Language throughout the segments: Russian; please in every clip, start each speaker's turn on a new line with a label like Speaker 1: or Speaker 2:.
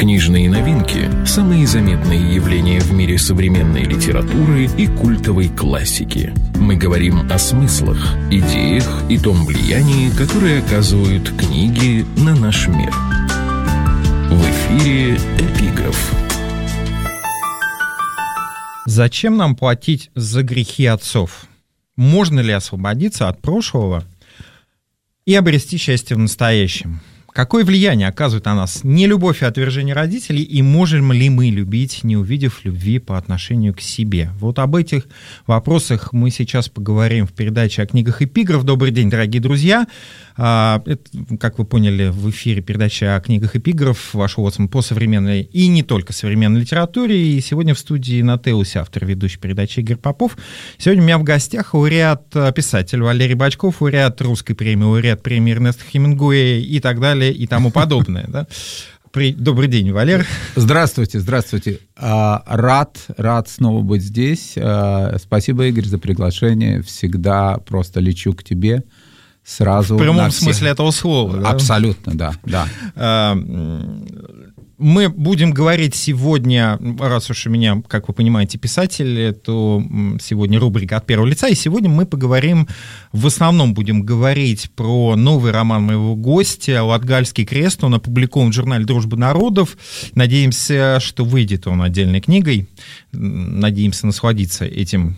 Speaker 1: Книжные новинки – самые заметные явления в мире современной литературы и культовой классики. Мы говорим о смыслах, идеях и том влиянии, которое оказывают книги на наш мир. В эфире «Эпиграф».
Speaker 2: Зачем нам платить за грехи отцов? Можно ли освободиться от прошлого и обрести счастье в настоящем? Какое влияние оказывает на нас нелюбовь и отвержение родителей, и можем ли мы любить, не увидев любви по отношению к себе? Вот об этих вопросах мы сейчас поговорим в передаче о книгах «Эпиграф». Добрый день, дорогие друзья. Это, как вы поняли, в эфире передача о книгах «Эпиграф», ваш лоцман по современной и не только современной литературе. И сегодня в студии на Теусе автор ведущей передачи Игорь Попов. Сегодня у меня в гостях лауреат-писатель Валерий Бочков, лауреат русской премии, лауреат премии Эрнеста Хемингуэя и так далее, и тому подобное. Да? Добрый день, Валер.
Speaker 3: Здравствуйте. Рад снова быть здесь. Спасибо, Игорь, за приглашение. Всегда просто лечу к тебе сразу.
Speaker 2: В прямом смысле этого слова. Да?
Speaker 3: Абсолютно, да.
Speaker 2: Мы будем говорить сегодня, раз уж у меня, как вы понимаете, писатель, то сегодня рубрика «От первого лица», и сегодня мы поговорим, в основном будем говорить про новый роман моего гостя «Латгальский крест». Он опубликован в журнале «Дружба народов». Надеемся, что выйдет он отдельной книгой. Надеемся насладиться этим.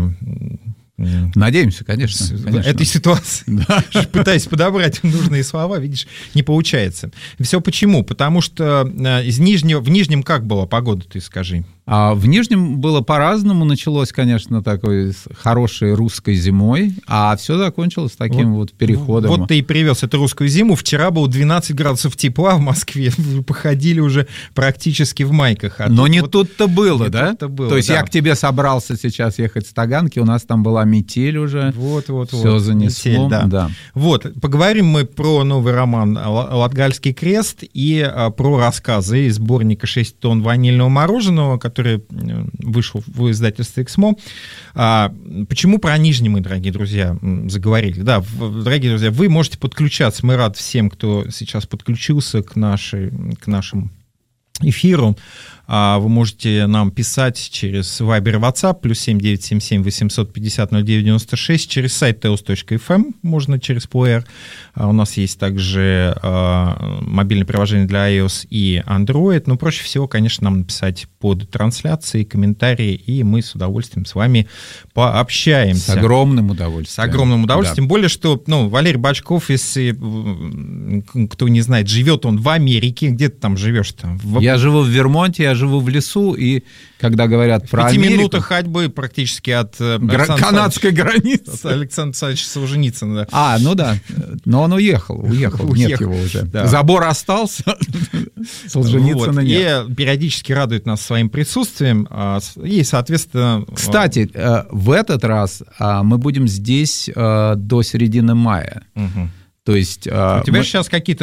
Speaker 3: Надеемся, конечно.
Speaker 2: Этой ситуации. Да. Пытаюсь подобрать нужные слова, видишь, не получается. Все почему? Потому что в Нижнем как была погода, ты скажи?
Speaker 3: В Нижнем было по-разному. Началось, конечно, такой хорошей русской зимой, а все закончилось таким вот переходом.
Speaker 2: Вот ты и привез эту русскую зиму. Вчера было 12 градусов тепла в Москве. Вы походили уже практически в майках.
Speaker 3: Но не тут-то было, да? То есть я к тебе собрался сейчас ехать с Таганки, у нас там была метель уже.
Speaker 2: Вот.
Speaker 3: Все занесло.
Speaker 2: Метель, да. Вот, поговорим мы про новый роман «Латгальский крест» и про рассказы из сборника «6 тонн ванильного мороженого», который вышел в издательстве «Эксмо». Почему про Нижний мы, дорогие друзья, заговорили? Да, дорогие друзья, вы можете подключаться. Мы рады всем, кто сейчас подключился к нашему эфиру. Вы можете нам писать через Viber и WhatsApp, +7 977 850 0996, через сайт teos.fm, можно через плеер. У нас есть также мобильное приложение для iOS и Android, но проще всего, конечно, нам написать под трансляцией комментарии, и мы с удовольствием с вами пообщаемся.
Speaker 3: С огромным удовольствием.
Speaker 2: С огромным удовольствием, да. Тем более, что Валерий Бочков, если кто не знает, живет он в Америке. Где ты там живешь-то?
Speaker 3: Я живу в Вермонте, я живу в лесу, и когда говорят про Америку...
Speaker 2: 5 минутах ходьбы практически от
Speaker 3: канадской границы.
Speaker 2: От Александра Александровича Солженицына. Да.
Speaker 3: Ну да, но он уехал, нет его уже. Да. Забор остался, Солженицына нет.
Speaker 2: И периодически радует нас своим присутствием, и, соответственно...
Speaker 3: Кстати, в этот раз мы будем здесь до середины мая.
Speaker 2: Угу.
Speaker 3: То есть,
Speaker 2: у тебя сейчас какие-то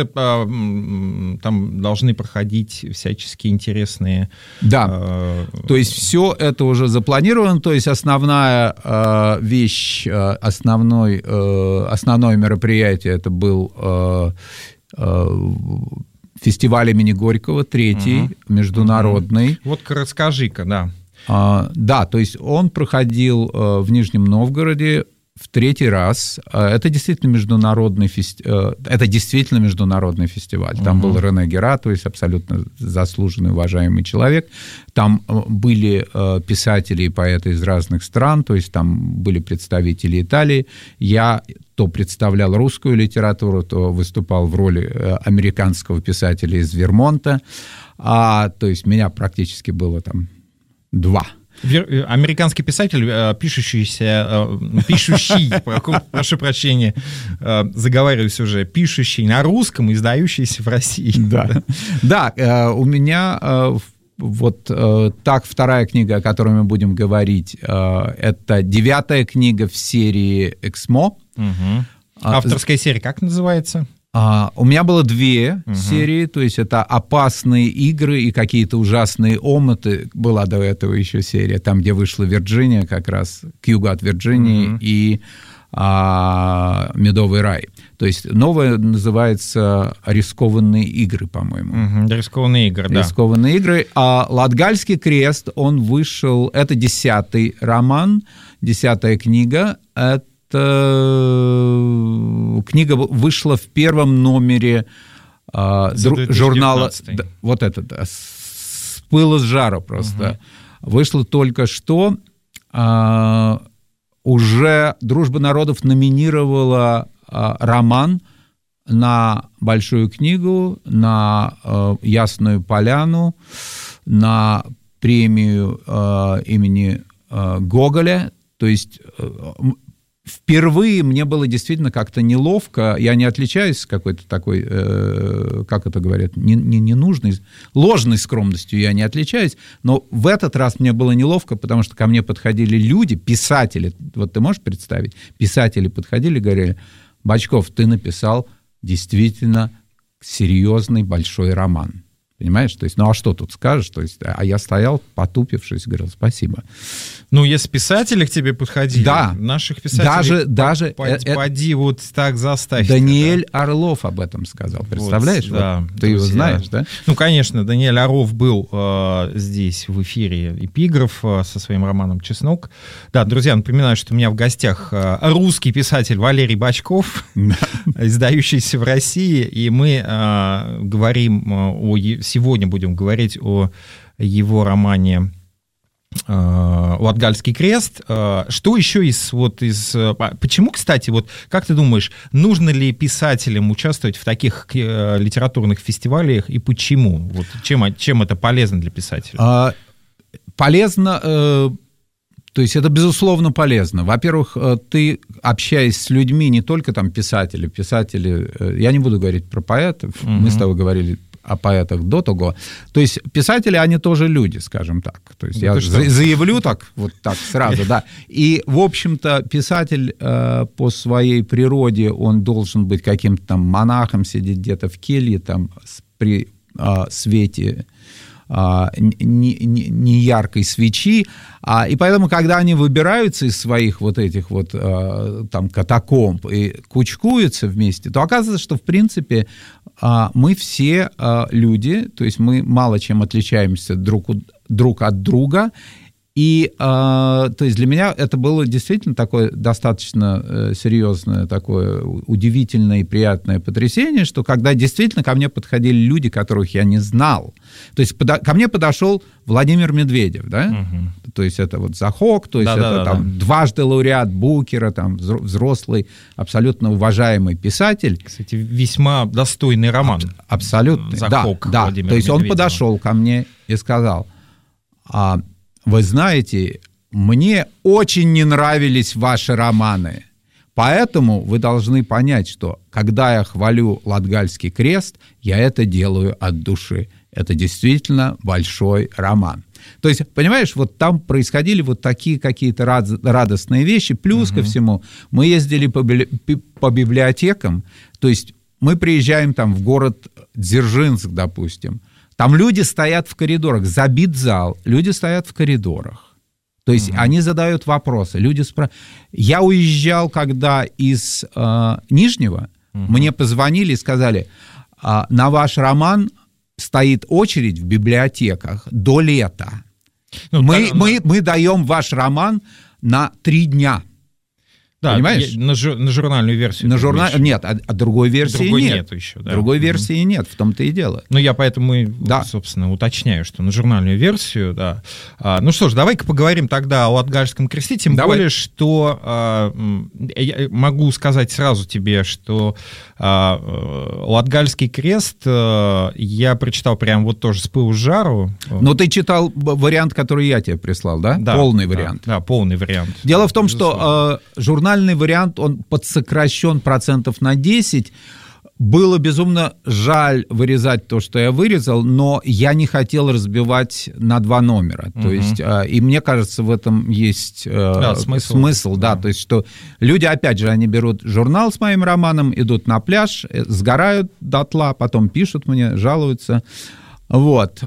Speaker 2: там должны проходить всяческие интересные...
Speaker 3: Да, то есть все это уже запланировано, то есть основная вещь, основное мероприятие это был фестиваль имени Горького, 3-й, международный.
Speaker 2: Вот расскажи-ка, да.
Speaker 3: Да, то есть он проходил в Нижнем Новгороде в 3-й раз. Это действительно международный фестиваль. Там был Рене Гера, то есть абсолютно заслуженный, уважаемый человек. Там были писатели и поэты из разных стран, то есть там были представители Италии. Я то представлял русскую литературу, то выступал в роли американского писателя из Вермонта. То есть меня практически было там 2.
Speaker 2: Американский писатель, пишущий, прошу прощения, заговариваюсь уже, пишущий на русском, издающийся в России.
Speaker 3: Да, у меня вот так вторая книга, о которой мы будем говорить, это 9-я книга в серии «Эксмо».
Speaker 2: Авторская серия как называется?
Speaker 3: У меня было 2 серии, то есть это «Опасные игры» и «Какие-то ужасные омуты». Была до этого еще серия, там, где вышла Вирджиния, как раз к югу от Вирджинии, и «Медовый рай». То есть новое называется «Рискованные игры», по-моему.
Speaker 2: «Рискованные игры», да.
Speaker 3: «Рискованные игры». А «Латгальский крест», он вышел... Это 10-й роман, 10-я книга. Это книга вышла в первом номере журнала... Вот этот, с пылу с жару просто. Вышло только что. Уже «Дружба народов» номинировала роман на Большую книгу, на Ясную поляну, на премию имени Гоголя. То есть впервые мне было действительно как-то неловко. Я не отличаюсь какой-то такой, как это говорят, ненужной, ложной скромностью я не отличаюсь, но в этот раз мне было неловко, потому что ко мне подходили люди, писатели, вот ты можешь представить, писатели подходили и говорили: «Бочков, ты написал действительно серьезный большой роман». Понимаешь? То есть, ну а что тут скажешь? То есть, а я стоял, потупившись, говорил: «Спасибо».
Speaker 2: Ну, если писатели к тебе подходили,
Speaker 3: да,
Speaker 2: наших писателей
Speaker 3: даже
Speaker 2: поди вот так заставь.
Speaker 3: Даниэль Орлов об этом сказал, представляешь?
Speaker 2: Вот, да,
Speaker 3: вот, ты его знаешь, да?
Speaker 2: Ну, конечно, Даниэль Орлов был здесь в эфире «Эпиграф» со своим романом «Чеснок». Да, друзья, напоминаю, что у меня в гостях русский писатель Валерий Бочков, издающийся в России, и мы сегодня будем говорить о его романе «Латгальский крест». Что еще Почему, кстати, вот как ты думаешь, нужно ли писателям участвовать в таких литературных фестивалях и почему? Вот чем это полезно для писателя?
Speaker 3: Полезно... То есть это, безусловно, полезно. Во-первых, ты, общаясь с людьми, не только там писатели, я не буду говорить про поэтов, мы с тобой говорили о поэтах до того. То есть писатели, они тоже люди, скажем так. То есть я заявлю так, вот так сразу, да. И, в общем-то, писатель по своей природе, он должен быть каким-то там монахом, сидеть где-то в келье, там, при свете неяркой свечи, и поэтому, когда они выбираются из своих вот этих вот там катакомб и кучкуются вместе, то оказывается, что в принципе мы все люди, то есть мы мало чем отличаемся друг от друга. И, то есть для меня это было действительно такое достаточно серьезное, такое удивительное и приятное потрясение, что когда действительно ко мне подходили люди, которых я не знал. То есть ко мне подошел Владимир Медведев, да? То есть это вот Захок, то есть там дважды лауреат Букера, там взрослый, абсолютно уважаемый писатель.
Speaker 2: Кстати, весьма достойный роман.
Speaker 3: Абсолютно.
Speaker 2: Захок
Speaker 3: да.
Speaker 2: Владимира
Speaker 3: То есть
Speaker 2: Медведева.
Speaker 3: Он подошел ко мне и сказал: «Вы знаете, мне очень не нравились ваши романы, поэтому вы должны понять, что когда я хвалю «Латгальский крест», я это делаю от души. Это действительно большой роман». То есть, понимаешь, вот там происходили вот такие какие-то радостные вещи. Плюс ко всему, мы ездили по библиотекам, то есть мы приезжаем там в город Дзержинск, допустим, там люди стоят в коридорах, забит зал, люди стоят в коридорах. То есть они задают вопросы, люди спрашивают. Я уезжал, когда из Нижнего, мне позвонили и сказали: на ваш роман стоит очередь в библиотеках до лета. Мы даем ваш роман на 3 дня.
Speaker 2: Да,
Speaker 3: понимаешь?
Speaker 2: На журнальную версию.
Speaker 3: Нет, а другой версии
Speaker 2: другой
Speaker 3: нет.
Speaker 2: Нету еще, да.
Speaker 3: Другой версии нет, в том-то и дело.
Speaker 2: Ну, я поэтому, собственно, уточняю, что на журнальную версию, да. Ну что ж, давай-ка поговорим тогда о Латгальском кресте, тем более, что я могу сказать сразу тебе, что Латгальский крест я прочитал прям вот тоже с пылу с жару.
Speaker 3: Но ты читал вариант, который я тебе прислал, да?
Speaker 2: Да,
Speaker 3: полный вариант.
Speaker 2: Да, полный вариант.
Speaker 3: Дело в том, что журнальный вариант, он подсокращен 10%. Было безумно жаль вырезать то, что я вырезал, но я не хотел разбивать на 2 номера. То есть, и мне кажется, в этом есть смысл. Да, то есть, что люди, опять же, они берут журнал с моим романом, идут на пляж, сгорают дотла, потом пишут мне, жалуются. Вот.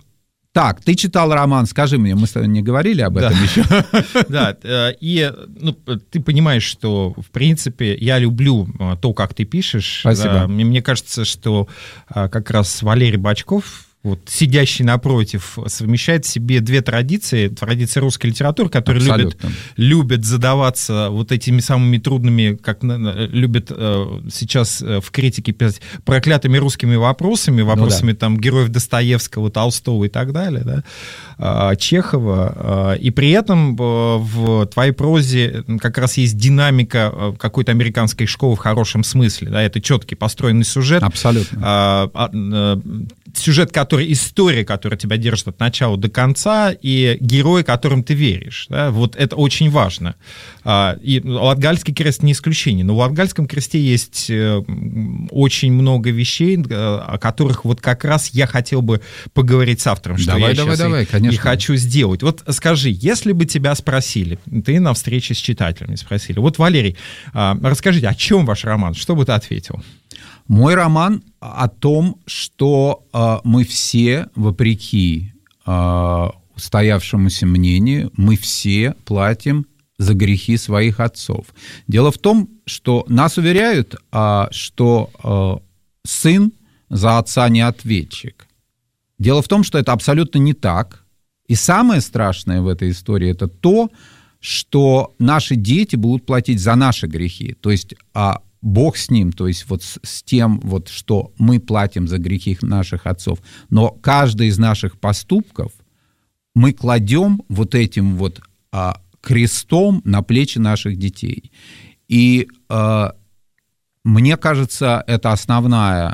Speaker 3: Так, ты читал роман, скажи мне, мы с тобой не говорили об этом еще?
Speaker 2: Да, и ты понимаешь, что, в принципе, я люблю то, как ты пишешь.
Speaker 3: Спасибо.
Speaker 2: Мне кажется, что как раз Валерий Бочков, вот, сидящий напротив, совмещает в себе две традиции. Традиция русской литературы, которая любит задаваться вот этими самыми трудными, как любят сейчас в критике писать, проклятыми русскими вопросами там героев Достоевского, Толстого и так далее, да, Чехова. И при этом в твоей прозе как раз есть динамика какой-то американской школы в хорошем смысле. Да, это четкий построенный сюжет.
Speaker 3: Абсолютно.
Speaker 2: Сюжет, история, которая тебя держит от начала до конца, и герои, которым ты веришь. Да? Вот это очень важно. И Латгальский крест не исключение. Но в Латгальском кресте есть очень много вещей, о которых вот как раз я хотел бы поговорить с автором, что я сейчас и хочу сделать. Вот скажи, если бы тебя спросили, ты на встрече с читателями спросили, вот, Валерий, расскажите, о чем ваш роман? Что бы ты ответил?
Speaker 3: Мой роман о том, что мы все, вопреки устоявшемуся мнению, мы все платим за грехи своих отцов. Дело в том, что нас уверяют, что сын за отца не ответчик. Дело в том, что это абсолютно не так. И самое страшное в этой истории – это то, что наши дети будут платить за наши грехи. То есть Бог с ним, то есть вот с тем, вот, что мы платим за грехи наших отцов. Но каждый из наших поступков мы кладем вот этим вот крестом на плечи наших детей. И мне кажется, это основная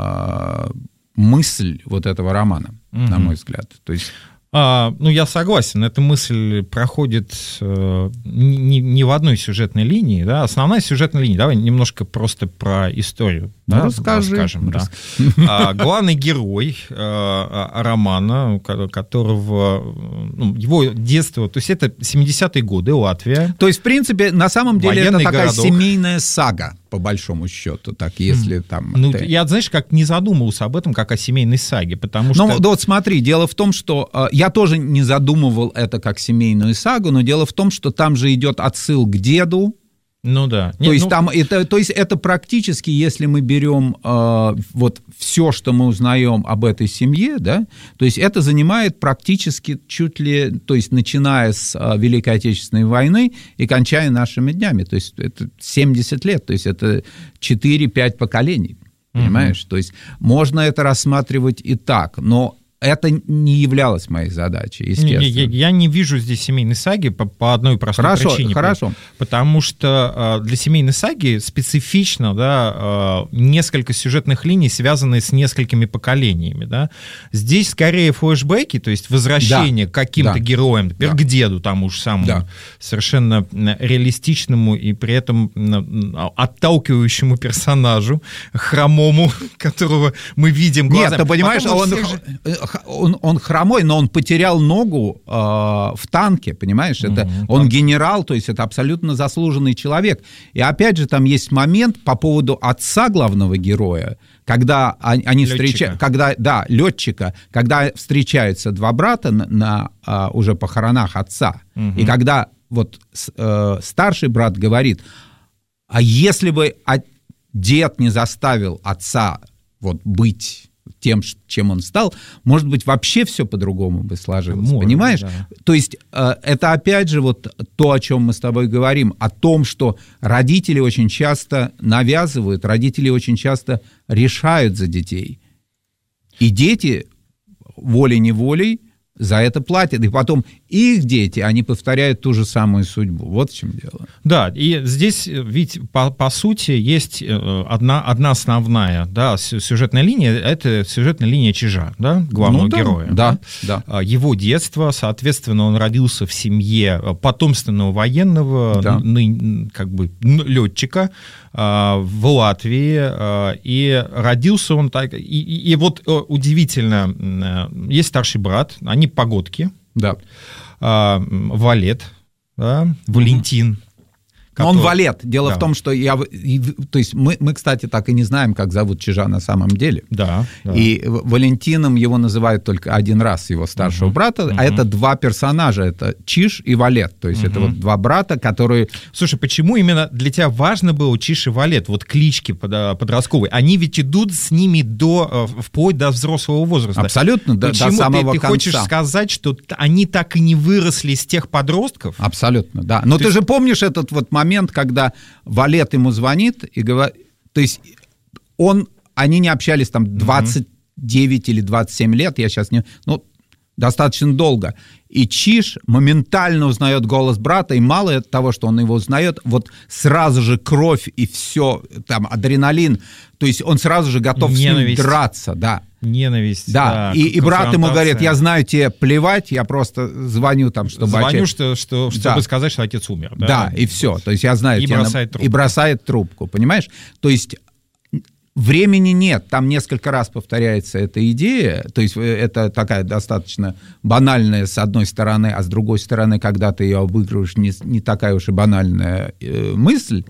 Speaker 3: мысль вот этого романа, на мой взгляд. То есть...
Speaker 2: я согласен, эта мысль проходит не в одной сюжетной линии, да, основная сюжетная линия, давай немножко просто про историю.
Speaker 3: Да, расскажем.
Speaker 2: Да. Главный герой романа, которого, его детство, то есть это 70-е годы, Латвия.
Speaker 3: То есть, в принципе, на самом деле это такая
Speaker 2: городок.
Speaker 3: семейная сага, по большому счету, так, если там...
Speaker 2: Я, знаешь, как не задумывался об этом, как о семейной саге, потому что...
Speaker 3: вот смотри, дело в том, что я тоже не задумывал это как семейную сагу, но дело в том, что там же идет отсыл к деду. То есть это практически, если мы берем вот все, что мы узнаем об этой семье, да, то есть это занимает практически чуть ли, то есть начиная с Великой Отечественной войны и кончая нашими днями, то есть это 70 лет, то есть это 4-5 поколений, понимаешь? То есть можно это рассматривать и так, но это не являлось моей задачей, естественно.
Speaker 2: Я не вижу здесь семейной саги по одной простой причине.
Speaker 3: Хорошо.
Speaker 2: Потому что для семейной саги специфично, да, несколько сюжетных линий, связанные с несколькими поколениями. Да. Здесь скорее флешбеки, то есть возвращение к каким-то героям, например, к деду тому же самому, совершенно реалистичному и при этом отталкивающему персонажу, хромому, которого мы видим глазами.
Speaker 3: Нет, ты понимаешь, он хромой, но он потерял ногу в танке, понимаешь? Он генерал, то есть это абсолютно заслуженный человек. И опять же там есть момент по поводу отца главного героя, когда они встречаются, летчика, когда встречаются два брата на уже похоронах отца, и когда вот старший брат говорит, а если бы дед не заставил отца вот быть тем, чем он стал, может быть, вообще все по-другому бы сложилось, понимаешь? Да. То есть это опять же вот то, о чем мы с тобой говорим, о том, что родители очень часто навязывают, родители очень часто решают за детей. И дети волей-неволей за это платят. И потом их дети, они повторяют ту же самую судьбу. Вот в чем дело.
Speaker 2: Да, и здесь ведь по сути есть одна основная, да, сюжетная линия, это сюжетная линия Чижа, да, главного героя.
Speaker 3: Да.
Speaker 2: Его детство, соответственно, он родился в семье потомственного военного, как бы летчика в Латвии, и родился он так, и вот удивительно, есть старший брат, они погодки,
Speaker 3: да.
Speaker 2: Валет, да, Валентин,
Speaker 3: Но он валет. Дело в том, что то есть мы, кстати, так и не знаем, как зовут Чижа на самом деле.
Speaker 2: Да.
Speaker 3: И Валентином его называют только один раз, его старшего брата, а это два персонажа, это Чиж и Валет, то есть это вот два брата, которые...
Speaker 2: Слушай, почему именно для тебя важно было Чиж и Валет, вот клички подростковые? Они ведь идут с ними вплоть до взрослого возраста.
Speaker 3: Абсолютно, до самого конца.
Speaker 2: Ты хочешь сказать, что они так и не выросли из тех подростков?
Speaker 3: Абсолютно, да. Но ты же помнишь этот вот момент, когда Валет ему звонит и говорит... То есть они не общались там 29 или 27 лет, я сейчас не... Ну, достаточно долго. И Чиж моментально узнает голос брата, и мало того, что он его узнает, вот сразу же кровь и все, там, адреналин, то есть он сразу же готов с ним драться, да.
Speaker 2: Ненависть.
Speaker 3: Да, и брат ему говорит, я знаю, тебе плевать, я просто звоню там, чтобы...
Speaker 2: Звоню, чтобы сказать, что отец умер.
Speaker 3: Да, и все, то есть я знаю... И бросает трубку, понимаешь? То есть... Времени нет, там несколько раз повторяется эта идея, то есть это такая достаточно банальная с одной стороны, а с другой стороны, когда ты ее обыгрываешь, не такая уж и банальная мысль.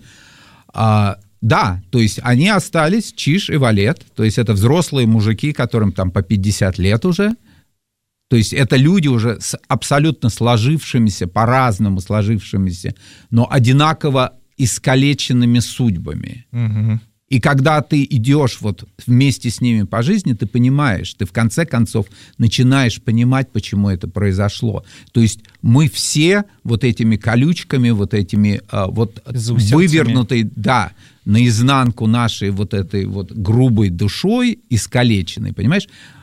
Speaker 3: Да, то есть они остались, Чиж и Валет, то есть это взрослые мужики, которым там по 50 лет уже, то есть это люди уже с абсолютно сложившимися, по-разному сложившимися, но одинаково искалеченными судьбами. И когда ты идешь вот вместе с ними по жизни, ты понимаешь, ты в конце концов начинаешь понимать, почему это произошло. То есть мы все вот этими колючками, вот этими вот вывернутой, да, наизнанку нашей вот этой вот грубой душой искалеченной, понимаешь?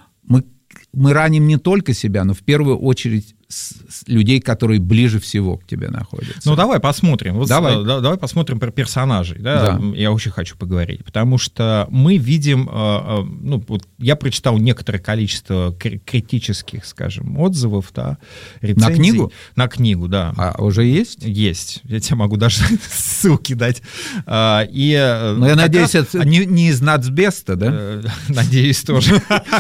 Speaker 3: Мы раним не только себя, но в первую очередь людей, которые ближе всего к тебе находятся.
Speaker 2: Ну, давай посмотрим. Вот
Speaker 3: давай
Speaker 2: посмотрим про персонажей. Да? Я очень хочу поговорить. Потому что мы видим... Ну, вот я прочитал некоторое количество критических, скажем, отзывов, да, рецензий.
Speaker 3: На книгу?
Speaker 2: На книгу, да.
Speaker 3: А уже есть?
Speaker 2: Есть. Я тебе могу даже ссылки дать.
Speaker 3: Но я надеюсь, это не из нацбеста, да?
Speaker 2: Надеюсь, тоже.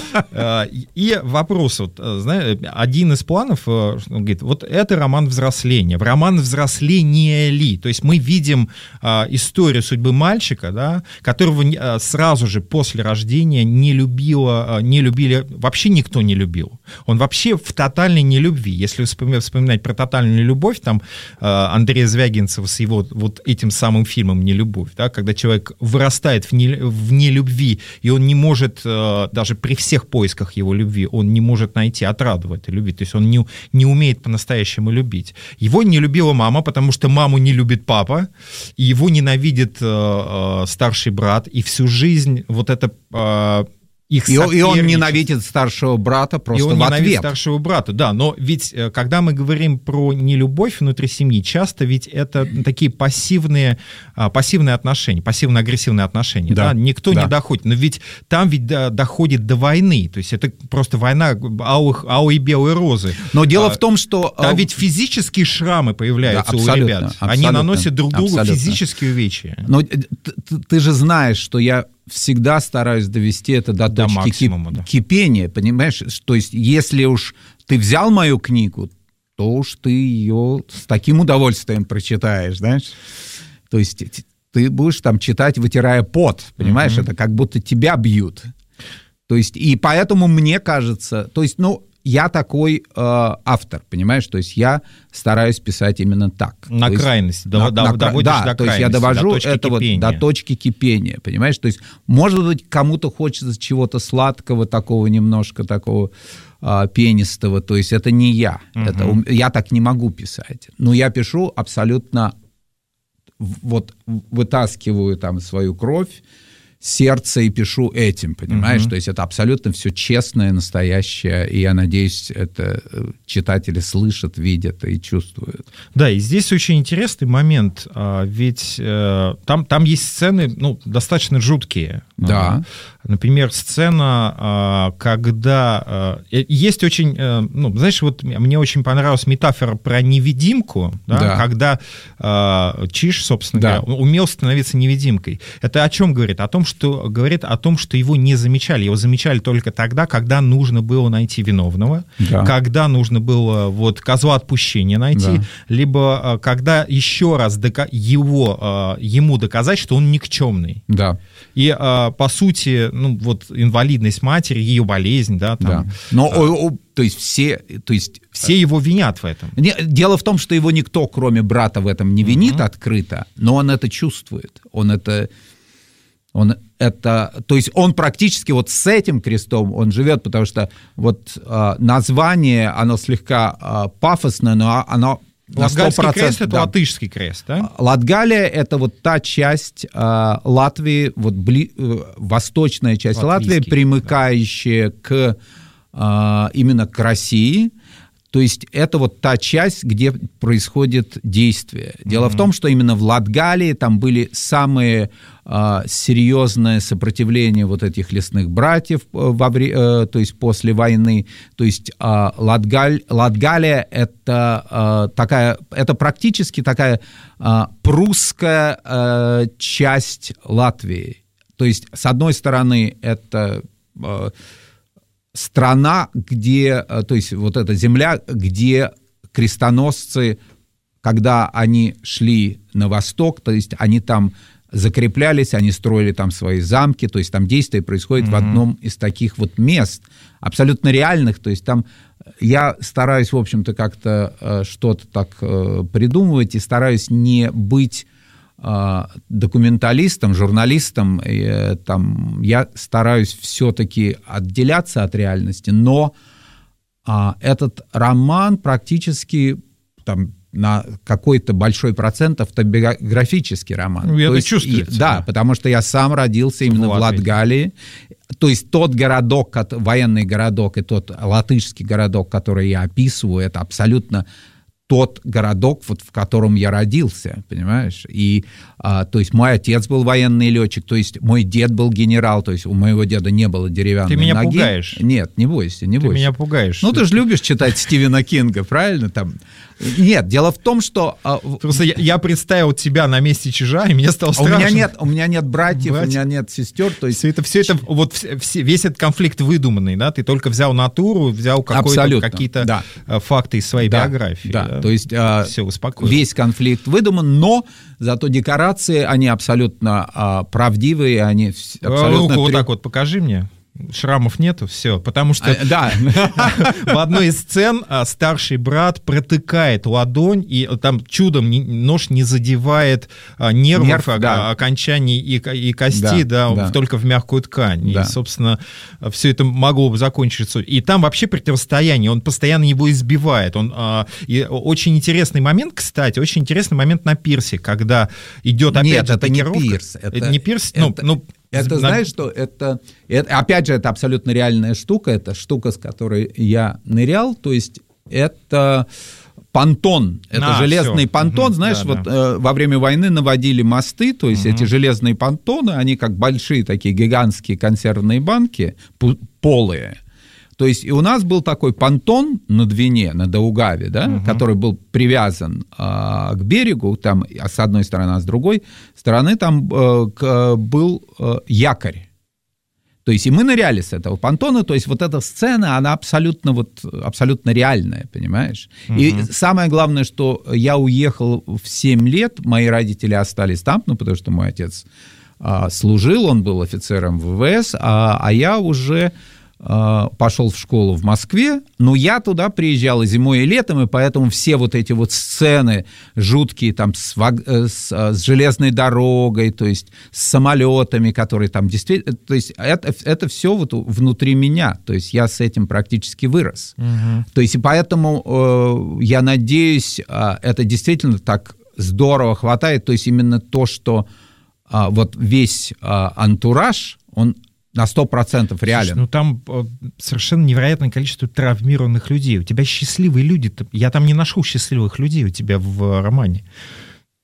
Speaker 2: И вопрос. Вот, знаешь, один из планов, он говорит, вот это роман взросления. В роман взросления ли? То есть мы видим историю судьбы мальчика, да, которого сразу же после рождения не любили, вообще никто не любил. Он вообще в тотальной нелюбви. Если вспоминать про тотальную любовь, там Андрея Звягинцева с его вот этим самым фильмом «Нелюбовь», да, когда человек вырастает в нелюбви, и он не может, даже при всех поисках его любви, он не может найти отраду в этой любви. То есть он не умеет по-настоящему любить. Его не любила мама, потому что маму не любит папа, и его ненавидит старший брат, и всю жизнь вот это... И
Speaker 3: он ненавидит старшего брата просто в ответ. И он ненавидит
Speaker 2: старшего брата, да. Но ведь, когда мы говорим про нелюбовь внутри семьи, часто ведь это такие пассивные отношения, пассивно-агрессивные отношения. Да. Да? Никто не доходит. Но ведь там доходит до войны. То есть это просто война алой и белой розы.
Speaker 3: Но дело в том, что...
Speaker 2: Там ведь физические шрамы появляются у ребят. Они наносят друг другу физические увечья.
Speaker 3: Но ты же знаешь, что я всегда стараюсь довести это до точки кипения, понимаешь? То есть, если уж ты взял мою книгу, то уж ты ее с таким удовольствием прочитаешь, знаешь? То есть, ты будешь там читать, вытирая пот, понимаешь? Это как будто тебя бьют. То есть, и поэтому мне кажется... То есть, я такой автор, понимаешь? То есть я стараюсь писать именно так.
Speaker 2: На крайность. Доводишь до крайности.
Speaker 3: То есть я довожу это вот до точки кипения, понимаешь? То есть, может быть, кому-то хочется чего-то сладкого, такого немножко, такого пенистого. То есть это не я. Я так не могу писать. Но я пишу абсолютно... Вот вытаскиваю там свою кровь, сердце и пишу этим, понимаешь? То есть это абсолютно все честное, настоящее, и я надеюсь, это читатели слышат, видят и чувствуют.
Speaker 2: Да, и здесь очень интересный момент, ведь там есть сцены, достаточно жуткие.
Speaker 3: Да.
Speaker 2: Например, сцена, когда... Есть очень... знаешь, вот мне очень понравилась метафора про невидимку, да? Когда Чиж, собственно говоря, умел становиться невидимкой. Это о чем говорит? Говорит о том, что его не замечали. Его замечали только тогда, когда нужно было найти виновного, когда нужно было козла отпущения найти, либо когда еще раз ему доказать, что он никчемный.
Speaker 3: Да.
Speaker 2: И, по сути, инвалидность матери, ее болезнь, да, там...
Speaker 3: Но, все
Speaker 2: его винят в этом.
Speaker 3: Дело в том, что его никто, кроме брата, в этом не винит открыто, но он это чувствует. То есть он практически с этим крестом он живет, потому что название, оно слегка пафосное, но оно...
Speaker 2: Латгальский крест — это латышский крест, да?
Speaker 3: Латгалия — это та часть Латвии, восточная часть Латвии, примыкающая именно к России. То есть это та часть, где происходит действие. Дело в том, что именно в Латгалии там были самые серьезное сопротивление этих лесных братьев, то есть после войны. То есть Латгалия это практически такая прусская часть Латвии. То есть, с одной стороны, это страна, где, то есть эта земля, где крестоносцы, когда они шли на восток, то есть они там закреплялись, они строили там свои замки, то есть там действие происходит в одном из таких мест, абсолютно реальных, то есть там я стараюсь, в общем-то, как-то что-то так придумывать и стараюсь не быть документалистом, журналистом, я стараюсь все-таки отделяться от реальности, но этот роман практически на какой-то большой процент автобиографический роман.
Speaker 2: Это чувствуется.
Speaker 3: Да, потому что я сам родился именно в Латгалии. То есть тот городок, военный городок и тот латышский городок, который я описываю, это абсолютно тот городок, в котором я родился, понимаешь? И, то есть, мой отец был военный летчик, то есть, мой дед был генерал, то есть, у моего деда не было деревянной ноги.
Speaker 2: Ты меня пугаешь.
Speaker 3: Нет, не бойся, не бойся.
Speaker 2: Ты меня пугаешь.
Speaker 3: Ты же любишь читать Стивена Кинга, правильно? Нет, дело в том, что...
Speaker 2: Просто я представил тебя на месте Чижа, и мне стало страшно.
Speaker 3: У меня нет братьев, у меня нет сестер. То есть...
Speaker 2: Весь этот конфликт выдуманный, да? Ты только взял натуру, взял какие-то факты из своей биографии.
Speaker 3: Да. То есть весь конфликт выдуман, но зато декорации, они абсолютно правдивые, они абсолютно...
Speaker 2: Вот так покажи мне. Шрамов нету, все, потому что в одной из сцен старший брат протыкает ладонь, и там чудом нож не задевает нервов, окончаний и кости, только в мягкую ткань. И, собственно, все это могло бы закончиться. И там вообще противостояние, он постоянно его избивает. И очень интересный момент, кстати, на пирсе, когда идет опять же тренировка.
Speaker 3: Нет, это
Speaker 2: не пирс.
Speaker 3: Это, знаешь, что это, опять же, это абсолютно реальная штука, это штука, с которой я нырял, то есть это понтон, это железный понтон, знаешь, во время войны наводили мосты, то есть эти железные понтоны, они как большие такие гигантские консервные банки, полые. То есть и у нас был такой понтон на Двине, на Даугаве, который был привязан к берегу, там с одной стороны, а с другой стороны там был якорь. То есть и мы ныряли с этого понтона, то есть эта сцена, она абсолютно реальная, понимаешь? И самое главное, что я уехал в 7 лет, мои родители остались там, потому что мой отец служил, он был офицером ВВС, а я уже... пошел в школу в Москве, но я туда приезжал и зимой, и летом, и поэтому все эти сцены жуткие там с железной дорогой, то есть с самолетами, которые там действительно... То есть это все внутри меня, то есть я с этим практически вырос. То есть и поэтому я надеюсь, это действительно так здорово хватает, то есть именно то, что весь антураж, он на 100% реален.
Speaker 2: Слушай, там совершенно невероятное количество травмированных людей. У тебя счастливые люди. Я там не нашел счастливых людей у тебя в романе.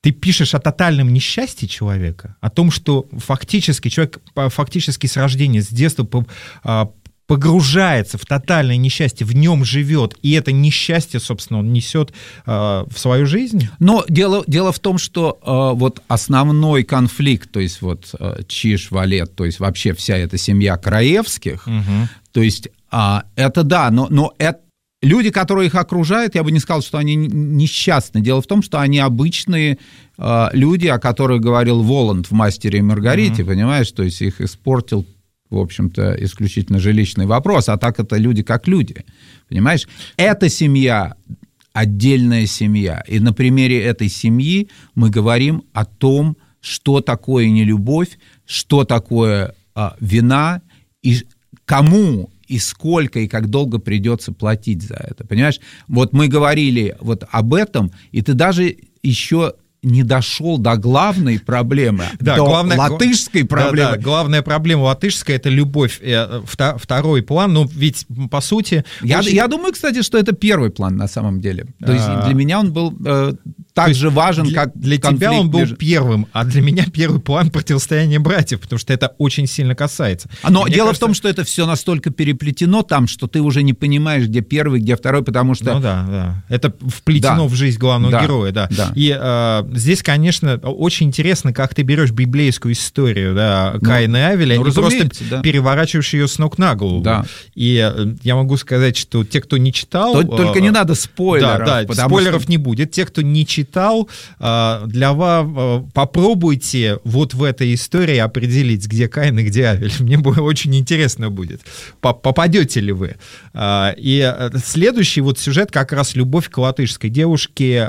Speaker 2: ты пишешь о тотальном несчастье человека, о том, что фактически человек с рождения, с детства погружается в тотальное несчастье, в нем живет, и это несчастье, собственно, он несет в свою жизнь.
Speaker 3: Но дело в том, что вот основной конфликт, то есть вот Чиж, Валет, то есть вообще вся эта семья Краевских, то есть это да, но это люди, которые их окружают, я бы не сказал, что они несчастны. Дело в том, что они обычные люди, о которых говорил Воланд в «Мастере и Маргарите», понимаешь, то есть их испортил, в общем-то, исключительно жилищный вопрос, а так это люди как люди, понимаешь? Эта семья отдельная семья, и на примере этой семьи мы говорим о том, что такое нелюбовь, что такое вина, и кому и сколько, и как долго придется платить за это, понимаешь? Вот мы говорили вот об этом, и ты даже еще не дошел до главной проблемы, до латышской проблемы.
Speaker 2: Да, главная проблема латышская — это любовь, второй план, но ведь, по сути...
Speaker 3: Я думаю, кстати, что это первый план на самом деле. То есть для меня он был так же важен, как
Speaker 2: для тебя он был первым, а для меня первый план — противостояние братьев, потому что это очень сильно касается.
Speaker 3: Но дело в том, что это все настолько переплетено там, что ты уже не понимаешь, где первый, где второй, потому что...
Speaker 2: Ну да. Это вплетено в жизнь главного героя, да. И здесь, конечно, очень интересно, как ты берешь библейскую историю, да, Каина и Авеля, и просто переворачиваешь ее с ног на голову. Да. И я могу сказать, что те, кто не читал...
Speaker 3: Только не надо спойлеров.
Speaker 2: Да, спойлеров не будет. Те, кто не читал, для вас попробуйте вот в этой истории определить, где Каин и где Авель. Мне очень интересно будет, попадете ли вы. И следующий вот сюжет как раз любовь к латышской девушке,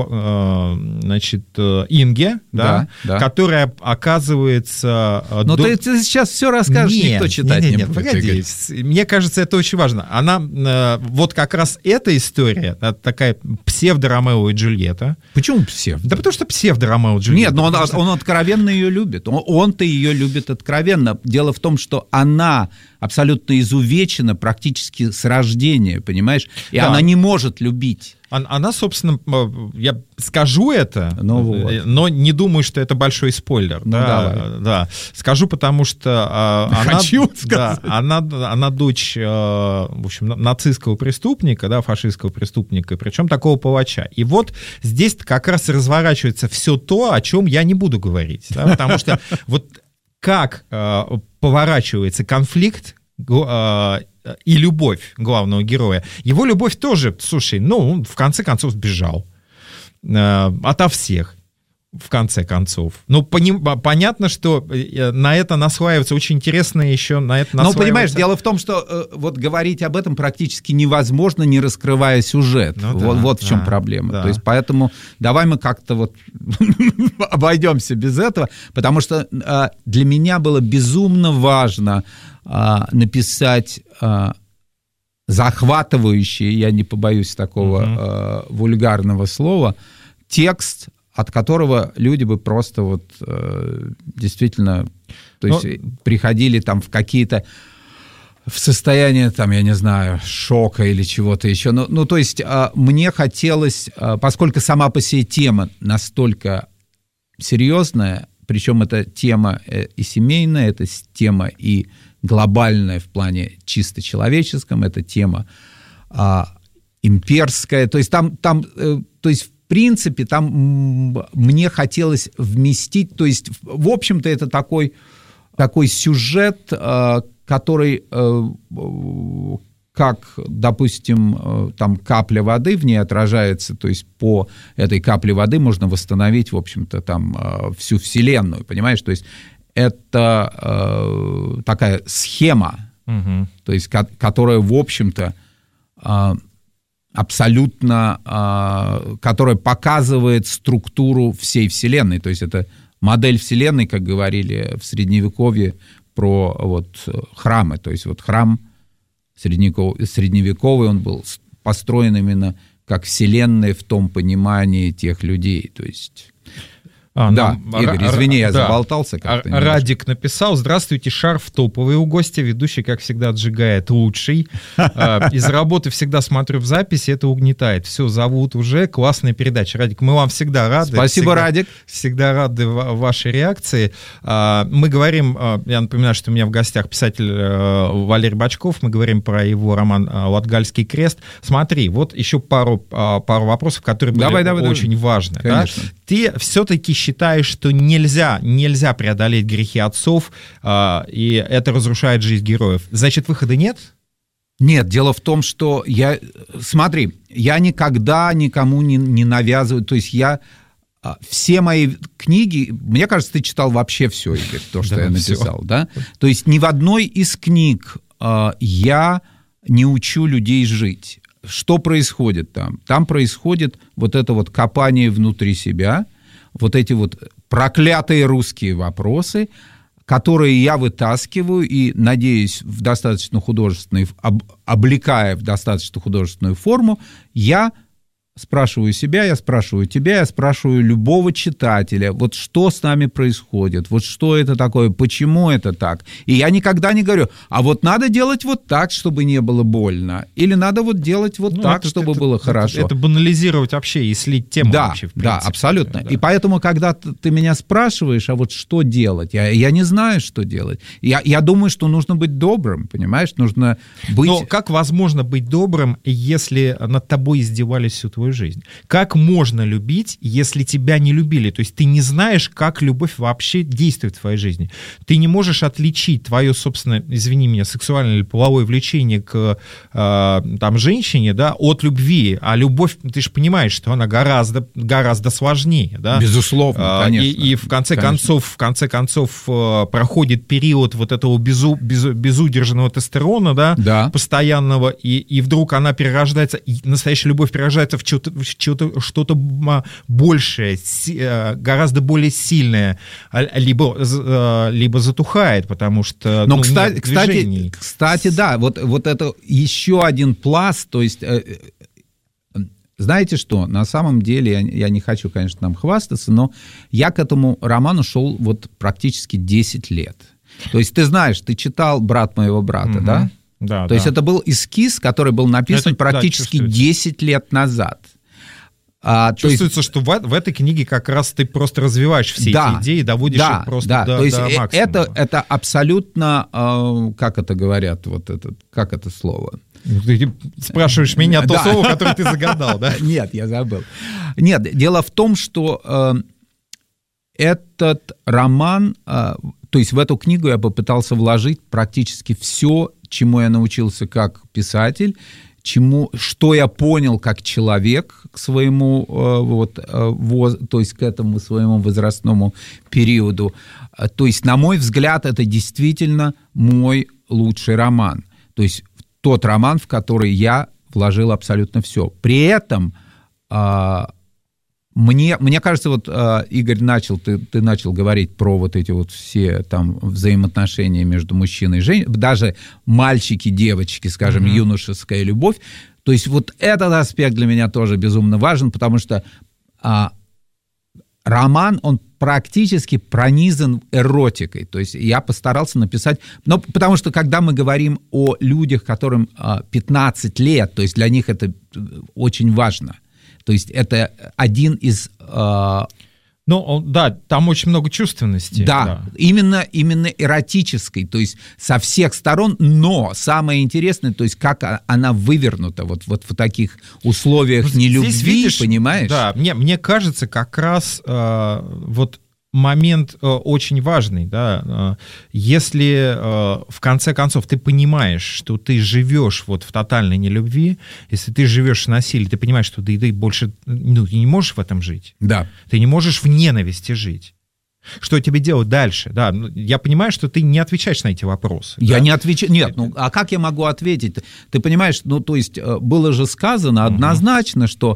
Speaker 2: значит, Инге, да, которая оказывается...
Speaker 3: Но ты сейчас все расскажешь, никто читать не будет.
Speaker 2: Погоди. Мне кажется, это очень важно. Она, вот как раз эта история, такая псевдо-Ромео и Джульетта.
Speaker 3: Почему псевдо?
Speaker 2: Да потому что псевдо-Ромео и Джульетта.
Speaker 3: Нет, но он откровенно ее любит. Он-то ее любит откровенно. Дело в том, что она абсолютно изувечена практически с рождения, понимаешь? И она не может любить.
Speaker 2: Она, собственно, я скажу это, но не думаю, что это большой спойлер. Да. Скажу, потому что она дочь, в общем, нацистского преступника, да, фашистского преступника, причем такого палача. И вот здесь как раз разворачивается все то, о чем я не буду говорить. Да, потому что вот как поворачивается конфликт и любовь главного героя. Его любовь тоже, слушай, он в конце концов сбежал ото всех, в конце концов. Понятно, что на это наслаивается очень интересно еще, на это наслаивается...
Speaker 3: Но, понимаешь, дело в том, что вот говорить об этом практически невозможно, не раскрывая сюжет. Вот в чем проблема. То есть поэтому давай мы как-то вот обойдемся без этого, потому что для меня было безумно важно написать захватывающий, я не побоюсь такого вульгарного слова, текст, от которого люди бы просто вот действительно, то есть приходили там в какие-то, в состояние там, я не знаю, шока или чего-то еще. То есть мне хотелось, поскольку сама по себе тема настолько серьезная, причем эта тема и семейная, это тема и глобальная в плане чисто человеческом, это тема имперская, то есть то есть в принципе там мне хотелось вместить, то есть в общем-то это такой сюжет, который как, допустим, там капля воды в ней отражается, то есть по этой капле воды можно восстановить, в общем-то, там всю Вселенную, понимаешь, то есть это такая схема, то есть, которая, в общем-то, абсолютно, которая показывает структуру всей Вселенной. То есть это модель Вселенной, как говорили в Средневековье про вот храмы. То есть вот храм средневековый, он был построен именно как Вселенная в том понимании тех людей. То есть... Да, Игорь, извини, я заболтался как-то.
Speaker 2: Радик написал: здравствуйте, Шарф топовый у гостя, ведущий, как всегда, отжигает лучший. Из работы всегда смотрю в записи, это угнетает. Все, зовут уже, классная передача. Радик, мы вам всегда рады.
Speaker 3: Спасибо, Радик.
Speaker 2: Всегда рады вашей реакции. Мы говорим, я напоминаю, что у меня в гостях писатель Валерий Бочков, мы говорим про его роман «Латгальский крест». Смотри, вот еще пару вопросов, которые были очень важны.
Speaker 3: Конечно.
Speaker 2: Да? Ты все-таки считаешь, что нельзя преодолеть грехи отцов, и это разрушает жизнь героев. Значит, выхода нет?
Speaker 3: Нет, дело в том, что я никогда никому не навязываю, то есть все мои книги, мне кажется, ты читал вообще все, Игорь, то, что я написал, да? То есть ни в одной из книг я не учу людей жить. Что происходит там? Там происходит вот это вот копание внутри себя, вот эти вот проклятые русские вопросы, которые я вытаскиваю и, надеюсь, в достаточно художественной, облекая в достаточно художественную форму, я спрашиваю себя, я спрашиваю тебя, я спрашиваю любого читателя, вот что с нами происходит, вот что это такое, почему это так. И я никогда не говорю, а вот надо делать вот так, чтобы не было больно, или надо вот делать вот так, чтобы было хорошо.
Speaker 2: Это банализировать вообще и слить тему вообще, в принципе.
Speaker 3: Да, абсолютно. Да. И поэтому, когда ты меня спрашиваешь, а вот что делать, я не знаю, что делать. Я думаю, что нужно быть добрым, понимаешь, нужно быть...
Speaker 2: Но как возможно быть добрым, если над тобой издевались всю твою жизнь? Как можно любить, если тебя не любили? То есть ты не знаешь, как любовь вообще действует в твоей жизни. Ты не можешь отличить твое, собственно, извини меня, сексуальное или половое влечение к там, женщине, да, от любви. А любовь, ты же понимаешь, что она гораздо сложнее. Да?
Speaker 3: Безусловно, конечно.
Speaker 2: И в конце концов проходит период вот этого безудержного тестостерона, да, постоянного, и вдруг она перерождается, и настоящая любовь перерождается в что-то большее, гораздо более сильное, либо затухает, потому что...
Speaker 3: Но, кстати, да, вот это еще один пласт, то есть... Знаете что, на самом деле, я не хочу, конечно, нам хвастаться, но я к этому роману шел вот практически 10 лет. То есть ты знаешь, ты читал «Брат моего брата», да?
Speaker 2: Да,
Speaker 3: то есть это был эскиз, который был написан практически 10 лет назад.
Speaker 2: Чувствуется, что в этой книге как раз ты просто развиваешь все эти идеи, доводишь их просто до максимума.
Speaker 3: Это абсолютно, как это говорят, как это слово?
Speaker 2: Ты спрашиваешь меня то слово, которое ты загадал, да?
Speaker 3: Нет, я забыл. Нет, дело в том, что этот роман, то есть в эту книгу я попытался вложить практически все, чему я научился как писатель, что я понял как человек к своему, то есть к этому своему возрастному периоду. То есть, на мой взгляд, это действительно мой лучший роман. То есть тот роман, в который я вложил абсолютно все. При этом мне кажется, вот Игорь ты начал говорить про вот эти вот все там взаимоотношения между мужчиной и женщиной, даже мальчики, девочки, скажем, юношеская любовь. То есть вот этот аспект для меня тоже безумно важен, потому что роман, он практически пронизан эротикой. То есть я постарался написать... потому что когда мы говорим о людях, которым 15 лет, то есть для них это очень важно. То есть это один из...
Speaker 2: там очень много чувственности.
Speaker 3: Да. Именно эротической, то есть со всех сторон, но самое интересное, то есть как она вывернута вот в таких условиях нелюбви, видишь, понимаешь?
Speaker 2: Да, мне кажется, как раз момент очень важный, да, если в конце концов ты понимаешь, что ты живешь вот в тотальной нелюбви, если ты живешь в насилии, ты понимаешь, что ты больше ты не можешь в этом жить,
Speaker 3: да.
Speaker 2: Ты не можешь в ненависти жить. Что тебе делать дальше? Да, я понимаю, что ты не отвечаешь на эти вопросы.
Speaker 3: Я не отвечаю. Нет, а как я могу ответить? Ты понимаешь, то есть было же сказано однозначно, что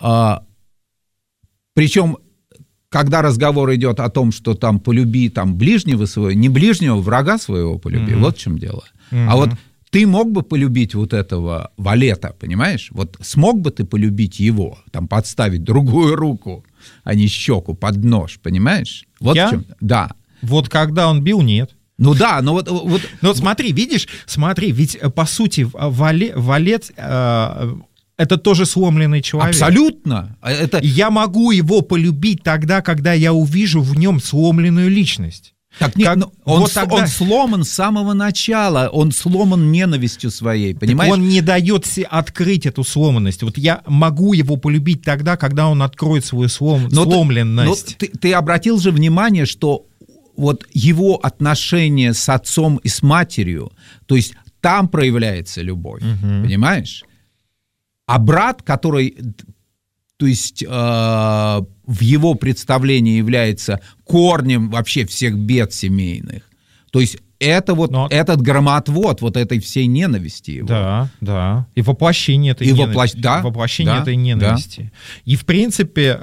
Speaker 3: причем когда разговор идет о том, что там полюби там ближнего своего, не ближнего, врага своего полюби, вот в чем дело. А вот ты мог бы полюбить вот этого Валета, понимаешь? Вот смог бы ты полюбить его, там подставить другую руку? а не щеку, под нож, понимаешь? Вот
Speaker 2: я?
Speaker 3: В чем. Да.
Speaker 2: Вот когда он бил, нет.
Speaker 3: Ну да, но вот...
Speaker 2: Ну вот смотри, видишь, ведь по сути Валет это тоже сломленный человек.
Speaker 3: Абсолютно.
Speaker 2: Я могу его полюбить тогда, когда я увижу в нем сломленную личность.
Speaker 3: Так нет, он сломан с самого начала, он сломан ненавистью своей, понимаешь?
Speaker 2: Так он не дает себе открыть эту сломанность. Вот я могу его полюбить тогда, когда он откроет свою сломленность.
Speaker 3: Ты обратил же внимание, что вот его отношения с отцом и с матерью, то есть там проявляется любовь, понимаешь? А брат, который... То есть в его представлении является корнем вообще всех бед семейных. То есть это вот этот громоотвод вот этой всей ненависти его.
Speaker 2: Да. И воплощение этой ненависти. И в принципе,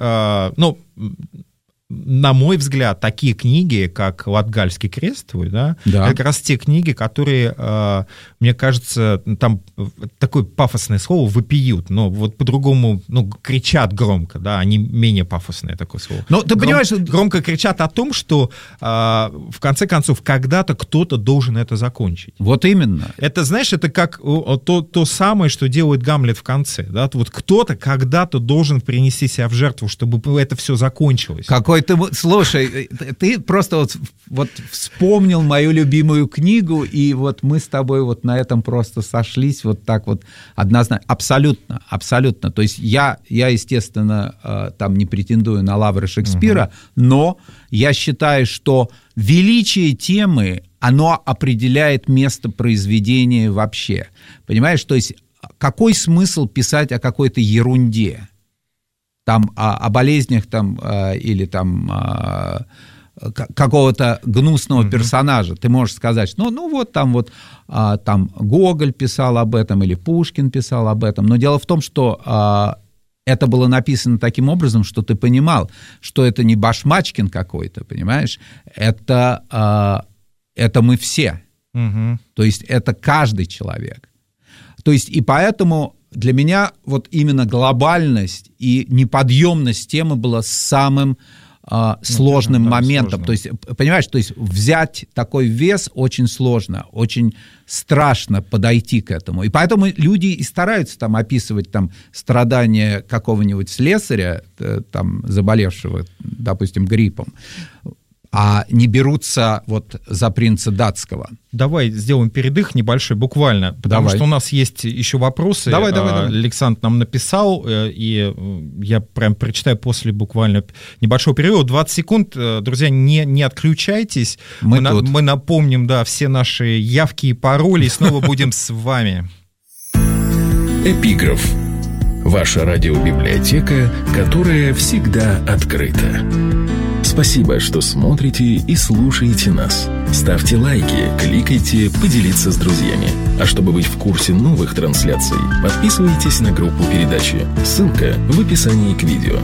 Speaker 2: на мой взгляд, такие книги, как «Латгальский крест» твой, да, как раз те книги, которые, мне кажется, там такое пафосное слово «вопиют», но вот по-другому, кричат громко, да, они менее пафосное такое слово.
Speaker 3: Но ты понимаешь,
Speaker 2: громко кричат о том, что в конце концов когда-то кто-то должен это закончить.
Speaker 3: Вот именно.
Speaker 2: Это, знаешь, это как то самое, что делает Гамлет в конце, да, вот кто-то когда-то должен принести себя в жертву, чтобы это все закончилось.
Speaker 3: Слушай, ты просто вот вспомнил мою любимую книгу, и вот мы с тобой вот на этом просто сошлись вот так вот однозначно. Абсолютно. То есть я естественно, там не претендую на лавры Шекспира, но я считаю, что величие темы, оно определяет место произведения вообще. Понимаешь, то есть какой смысл писать о какой-то ерунде? Там о болезнях там, или там какого-то гнусного персонажа. Ты можешь сказать, что там Гоголь писал об этом или Пушкин писал об этом. Но дело в том, что это было написано таким образом, что ты понимал, что это не Башмачкин какой-то, понимаешь? Это мы все. То есть это каждый человек. То есть и поэтому... Для меня вот именно глобальность и неподъемность темы была самым сложным моментом. Сложно. То есть, понимаешь, то есть взять такой вес очень сложно, очень страшно подойти к этому. И поэтому люди и стараются там описывать там страдания какого-нибудь слесаря, там, заболевшего, допустим, гриппом, а не берутся вот за принца датского.
Speaker 2: Давай сделаем передых небольшой, буквально, потому что у нас есть еще вопросы.
Speaker 3: Давай.
Speaker 2: Александр нам написал, и я прям прочитаю после буквально небольшого перерыва. 20 секунд. Друзья, не отключайтесь. Мы напомним, все наши явки и пароли, и снова будем с вами.
Speaker 1: Эпиграф. Ваша радиобиблиотека, которая всегда открыта. Спасибо, что смотрите и слушаете нас. Ставьте лайки, кликайте, поделиться с друзьями. А чтобы быть в курсе новых трансляций, подписывайтесь на группу передачи. Ссылка в описании к видео.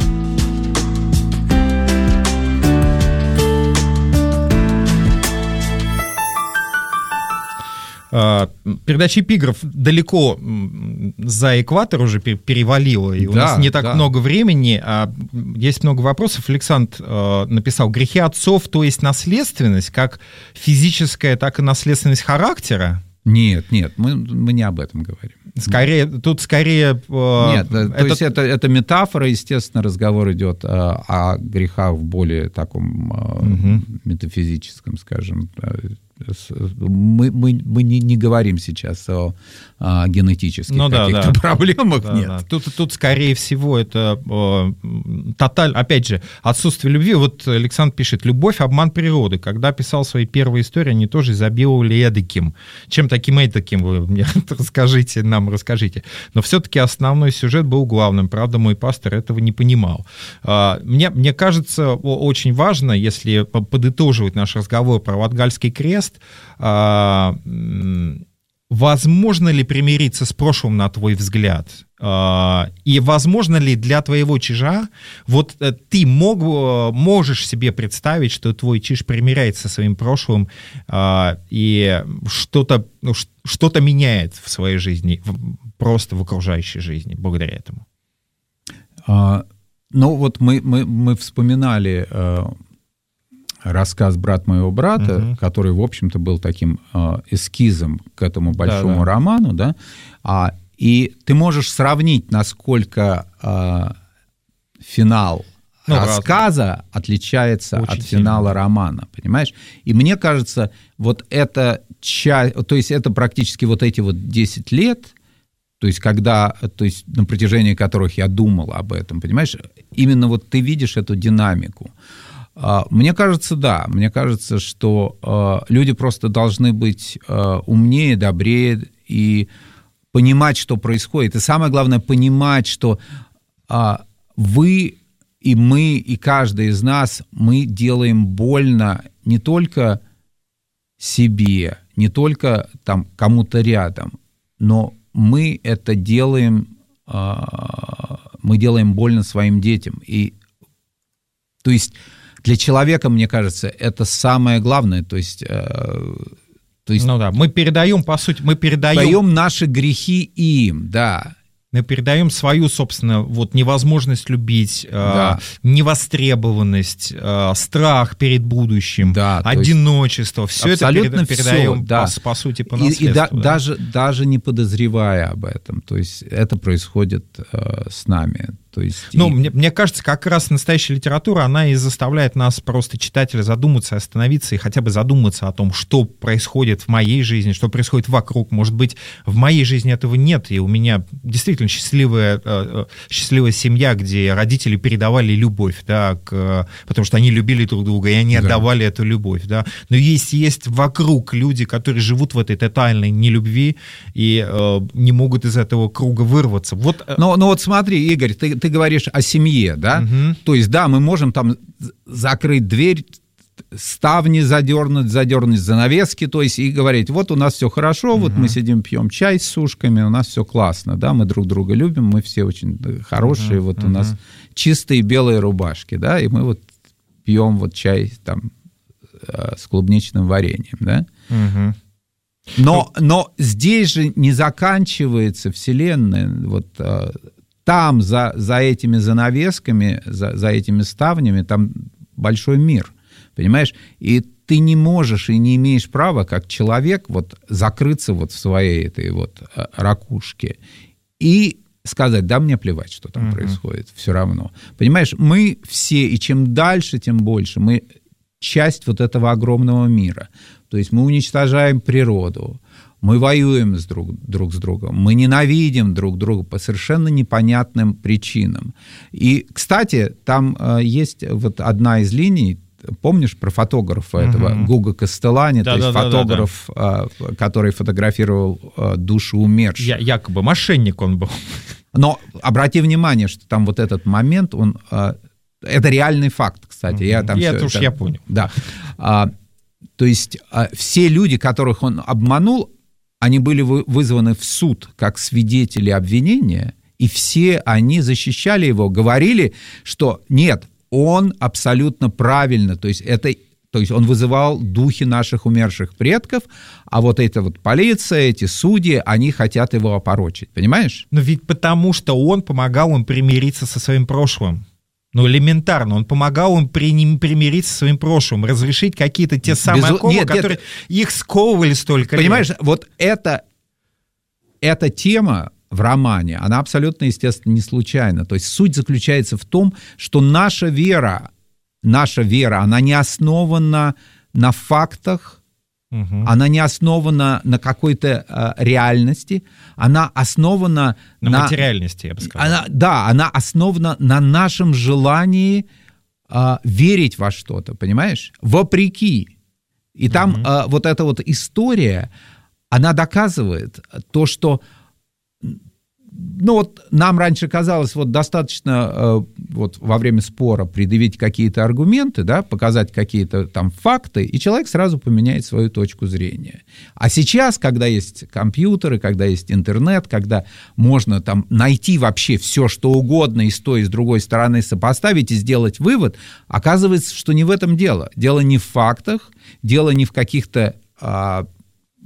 Speaker 2: Передача «Эпиграф» далеко за экватор уже перевалила, и у нас не так много времени, а есть много вопросов. Александр написал: грехи отцов, то есть наследственность, как физическая, так и наследственность характера?
Speaker 3: Нет, мы не об этом говорим.
Speaker 2: Скорее...
Speaker 3: Нет, то есть это метафора, естественно, разговор идет о грехах в более таком метафизическом, скажем. Мы не говорим сейчас о генетических каких-то проблемах. Нет.
Speaker 2: Тут, скорее всего, это опять же, отсутствие любви. Вот Александр пишет: любовь — обман природы. Когда писал свои первые истории, они тоже изобиловали эдаким. Чем таким эдаким, вы мне расскажите. Но все-таки основной сюжет был главным. Правда, мой пастор этого не понимал. Мне кажется, очень важно, если подытоживать наш разговор про Латгальский крест, возможно ли примириться с прошлым, на твой взгляд? И возможно ли для твоего чижа, вот ты можешь себе представить, что твой чиж примиряется со своим прошлым и что-то меняет в своей жизни, просто в окружающей жизни благодаря этому?
Speaker 3: Ну, вот мы вспоминали рассказ «Брат моего брата», который, в общем-то, был таким эскизом к этому большому роману, да, и ты можешь сравнить, насколько финал рассказа отличается от финала романа, понимаешь? И мне кажется, вот это то есть это практически вот эти вот 10 лет, то есть на протяжении которых я думал об этом, понимаешь? Именно вот ты видишь эту динамику. Мне кажется, да, мне кажется, что люди просто должны быть умнее, добрее и понимать, что происходит. И самое главное, понимать, что вы и мы, и каждый из нас, мы делаем больно не только себе, не только там кому-то рядом, но мы это делаем, мы делаем больно своим детям. И, то есть для человека, мне кажется, это самое главное. То есть
Speaker 2: ну да, мы передаем, по сути,
Speaker 3: передаем наши грехи им, да.
Speaker 2: Мы передаем свою, собственно, вот невозможность любить, невостребованность, страх перед будущим, одиночество. Все это передаем, по сути, по наследству.
Speaker 3: И даже не подозревая об этом. То есть это происходит с нами. То есть,
Speaker 2: мне кажется, как раз настоящая литература, она и заставляет нас, просто читателя, задуматься, остановиться и хотя бы задуматься о том, что происходит в моей жизни, что происходит вокруг. Может быть, в моей жизни этого нет, и у меня действительно счастливая семья, где родители передавали любовь, да, потому что они любили друг друга, и они отдавали эту любовь. Да. Но есть вокруг люди, которые живут в этой тотальной нелюбви и не могут из этого круга вырваться.
Speaker 3: Но вот смотри, Игорь, ты говоришь о семье, да? То есть, да, мы можем там закрыть дверь, ставни задернуть занавески, то есть, и говорить, вот у нас все хорошо, вот мы сидим, пьем чай с сушками, у нас все классно, да, мы друг друга любим, мы все очень хорошие, вот у нас чистые белые рубашки, да, и мы вот пьем вот чай там с клубничным вареньем, да? Но здесь же не заканчивается вселенная, вот там, за этими занавесками, за этими ставнями, там большой мир, понимаешь? И ты не можешь и не имеешь права, как человек, вот закрыться вот в своей этой вот ракушке и сказать, да, мне плевать, что там происходит, все равно. Понимаешь, мы все, и чем дальше, тем больше, мы часть вот этого огромного мира. То есть мы уничтожаем природу, мы воюем друг с другом, мы ненавидим друг друга по совершенно непонятным причинам. И, кстати, там есть вот одна из линий, помнишь про фотографа этого Гуго Кастеллани, то есть фотограф, который фотографировал души умерших.
Speaker 2: Якобы мошенник он был.
Speaker 3: Но обрати внимание, что там вот этот момент, это реальный факт, кстати. Я
Speaker 2: понял.
Speaker 3: Да. То есть все люди, которых он обманул, они были вызваны в суд как свидетели обвинения, и все они защищали его, говорили, что нет, он абсолютно правильно, то есть он вызывал духи наших умерших предков, а вот эта вот полиция, эти судьи, они хотят его опорочить, понимаешь?
Speaker 2: Но ведь потому, что он помогал им примириться со своим прошлым. Ну, элементарно, он помогал им примириться со своим прошлым, разрешить какие-то те самые оковы, которые их сковывали столько лет.
Speaker 3: Понимаешь, вот эта тема в романе, она абсолютно, естественно, не случайна. То есть суть заключается в том, что наша вера, она не основана на фактах, она не основана на какой-то реальности, она основана
Speaker 2: на материальности, я бы сказал.
Speaker 3: Она основана на нашем желании верить во что-то, понимаешь? Вопреки. И там вот эта вот история, она доказывает то, что нам раньше казалось, вот достаточно вот во время спора предъявить какие-то аргументы, да, показать какие-то там факты, и человек сразу поменяет свою точку зрения. А сейчас, когда есть компьютеры, когда есть интернет, когда можно там найти вообще все, что угодно, и с той, и с другой стороны сопоставить и сделать вывод, оказывается, что не в этом дело. Дело не в фактах, дело не в каких-то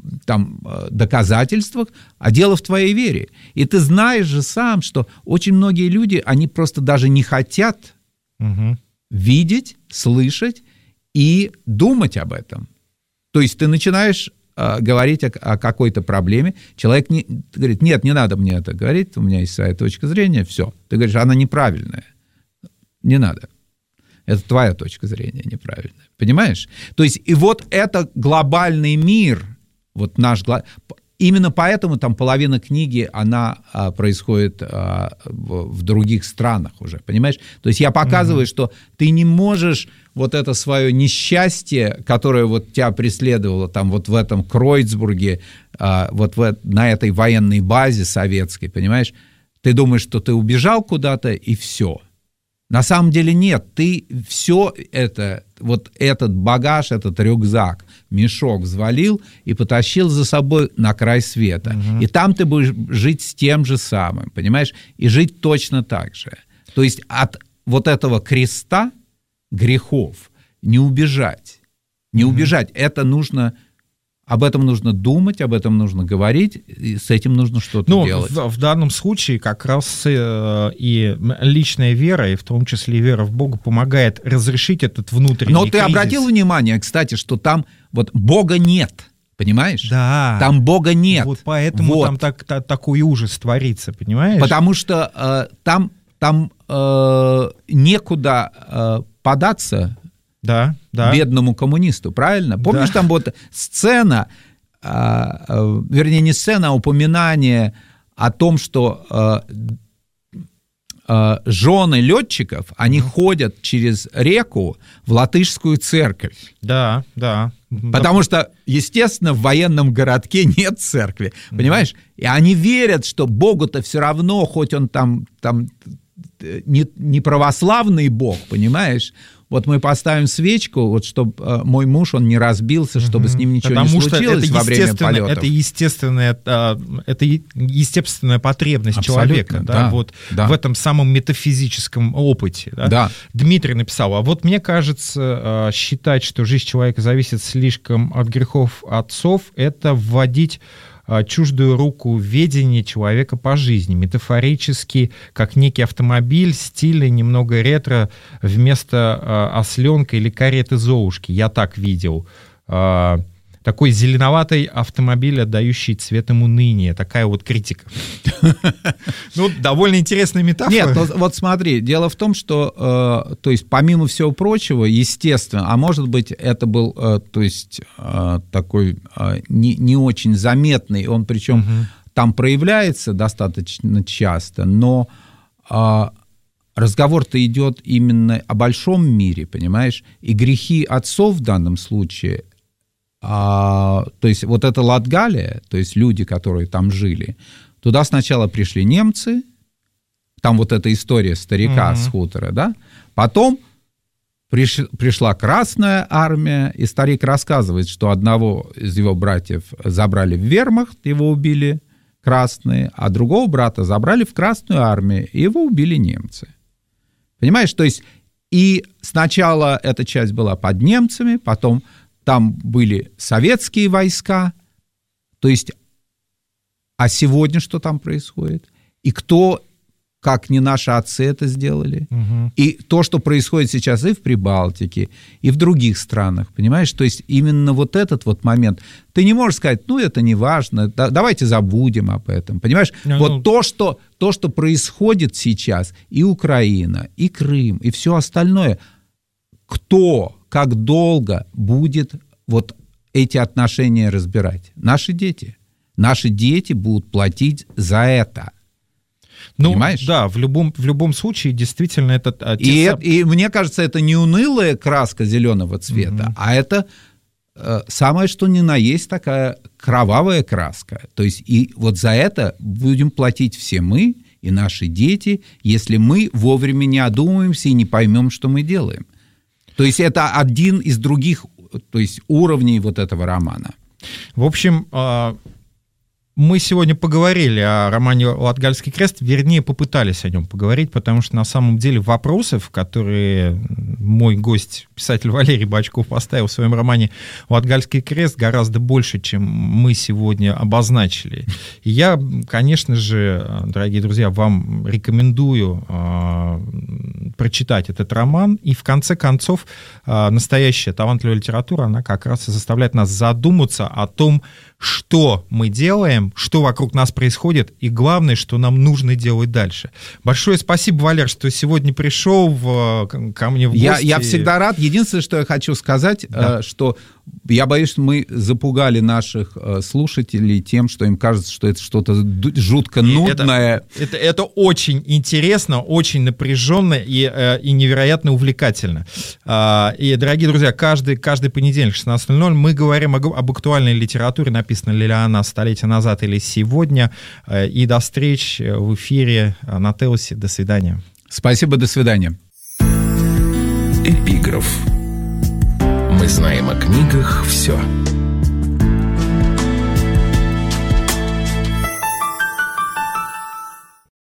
Speaker 3: там доказательствах, а дело в твоей вере. И ты знаешь же сам, что очень многие люди, они просто даже не хотят видеть, слышать и думать об этом. То есть ты начинаешь говорить о какой-то проблеме, человек говорит, нет, не надо мне это говорить, у меня есть своя точка зрения, все. Ты говоришь, она неправильная. Не надо. Это твоя точка зрения неправильная. Понимаешь? То есть и вот это глобальный мир, вот наш... Именно поэтому там половина книги, она происходит в других странах уже, понимаешь? То есть я показываю, что ты не можешь вот это свое несчастье, которое вот тебя преследовало там вот в этом Кройцбурге, вот на этой военной базе советской, понимаешь? Ты думаешь, что ты убежал куда-то и все. На самом деле нет, ты все это, вот этот багаж, этот рюкзак, мешок взвалил и потащил за собой на край света. И там ты будешь жить с тем же самым, понимаешь? И жить точно так же. То есть от вот этого креста грехов не убежать. Не убежать. Это нужно... Об этом нужно думать, об этом нужно говорить, и с этим нужно что-то делать.
Speaker 2: В данном случае как раз и личная вера, и в том числе и вера в Бога, помогает разрешить этот внутренний кризис.
Speaker 3: Но ты обратил внимание, кстати, что там вот Бога нет, понимаешь?
Speaker 2: Да.
Speaker 3: Там Бога нет.
Speaker 2: Вот поэтому там такой ужас творится, понимаешь?
Speaker 3: Потому что там некуда податься...
Speaker 2: Да.
Speaker 3: Бедному коммунисту, правильно? Помнишь, там вот сцена, вернее, не сцена, а упоминание о том, что жены летчиков, они ходят через реку в латышскую церковь.
Speaker 2: Да.
Speaker 3: Потому что, естественно, в военном городке нет церкви, понимаешь? И они верят, что Богу-то все равно, хоть он там не православный Бог, понимаешь? Вот мы поставим свечку, вот чтобы мой муж, он не разбился, чтобы с ним ничего не случилось во время полетов.
Speaker 2: Это естественная потребность человека, да, вот в этом самом метафизическом опыте. Да? Дмитрий написал, а вот мне кажется, считать, что жизнь человека зависит слишком от грехов отцов, это вводить чуждую руку ведения человека по жизни, метафорически, как некий автомобиль, стильный, немного ретро, вместо осленка или кареты Золушки. Я так видел. Такой зеленоватый автомобиль, отдающий цветом уныния. Такая вот критика. Ну, довольно интересная метафора.
Speaker 3: Нет, вот смотри, дело в том, что, то есть, помимо всего прочего, естественно, а может быть, это был, то есть, такой не очень заметный, он причем там проявляется достаточно часто, но разговор-то идет именно о большом мире, понимаешь? И грехи отцов в данном случае... то есть вот это Латгалия, то есть люди, которые там жили, туда сначала пришли немцы, там вот эта история старика с хутора, да, потом пришла Красная армия, и старик рассказывает, что одного из его братьев забрали в вермахт, его убили красные, а другого брата забрали в Красную армию, и его убили немцы. Понимаешь, то есть и сначала эта часть была под немцами, потом там были советские войска, то есть, а сегодня что там происходит? И кто, как не наши отцы это сделали? И то, что происходит сейчас и в Прибалтике, и в других странах, понимаешь? То есть, именно вот этот вот момент, ты не можешь сказать, ну, это не важно, давайте забудем об этом, понимаешь? Вот то, что происходит сейчас, и Украина, и Крым, и все остальное, кто... как долго будет вот эти отношения разбирать? Наши дети. Наши дети будут платить за это.
Speaker 2: Ну,
Speaker 3: понимаешь?
Speaker 2: Да, в любом случае, действительно, это...
Speaker 3: И мне кажется, это не унылая краска зеленого цвета, а это самое что ни на есть такая кровавая краска. То есть и вот за это будем платить все мы и наши дети, если мы вовремя не одумаемся и не поймем, что мы делаем. То есть это один из других, то есть уровней вот этого романа.
Speaker 2: В общем, Мы сегодня поговорили о романе «Латгальский крест», вернее, попытались о нем поговорить, потому что на самом деле вопросов, которые мой гость, писатель Валерий Бочков, поставил в своем романе «Латгальский крест», гораздо больше, чем мы сегодня обозначили. И я, конечно же, дорогие друзья, вам рекомендую прочитать этот роман, и в конце концов настоящая талантливая литература, она как раз и заставляет нас задуматься о том, что мы делаем, что вокруг нас происходит, и главное, что нам нужно делать дальше. Большое спасибо, Валер, что сегодня пришел ко мне в гости.
Speaker 3: Я всегда рад. Единственное, что я хочу сказать, что я боюсь, что мы запугали наших слушателей тем, что им кажется, что это что-то жутко нудное.
Speaker 2: Это очень интересно, очень напряженно и невероятно увлекательно. И, дорогие друзья, каждый понедельник в 16:00 мы говорим об актуальной литературе, написана ли она столетия назад или сегодня. И до встреч в эфире на Теосе. До свидания.
Speaker 3: Спасибо, до свидания.
Speaker 1: Эпиграф. Мы знаем о книгах все.